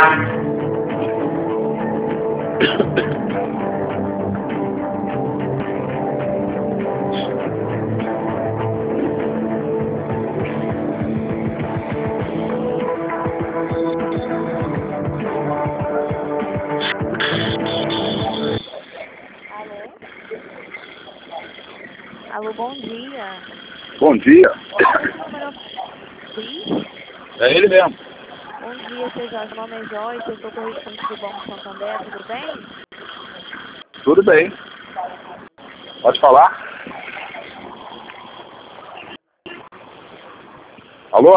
Alô, bom dia. Bom dia. Sim? É ele mesmo. Bom dia, seu Jorge. Meu nome é Joyce, eu sou correspondente do Banco Santander, tudo bem? Tudo bem. Pode falar?